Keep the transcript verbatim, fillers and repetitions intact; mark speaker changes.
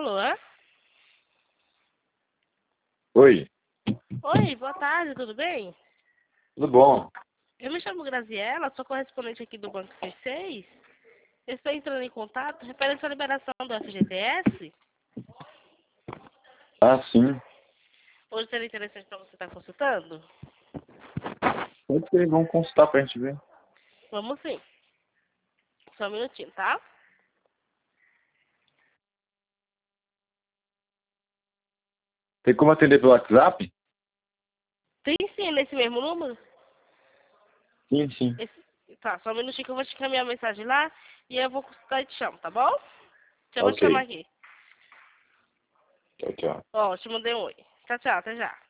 Speaker 1: Alô?
Speaker 2: Oi,
Speaker 1: Oi, boa tarde, tudo bem?
Speaker 2: tudo bom?
Speaker 1: Eu me chamo Graziela, sou correspondente aqui do Banco C seis. Eu estou entrando em contato referente à liberação do F G T S.
Speaker 2: Ah, sim.
Speaker 1: Hoje seria interessante para você estar consultando?
Speaker 2: Pode ser, vamos consultar pra gente ver.
Speaker 1: Vamos sim. Só um minutinho, tá?
Speaker 2: Tem como atender pelo WhatsApp?
Speaker 1: Tem sim nesse mesmo número?
Speaker 2: Sim, sim.
Speaker 1: Esse... Tá, só um minutinho que eu vou te encaminhar a mensagem lá e eu vou consultar e te chamo, tá bom? Já vou te
Speaker 2: Ok.
Speaker 1: chamar aqui.
Speaker 2: Tchau, tchau.
Speaker 1: Ó, te mandei um oi. Tchau, tchau, até já.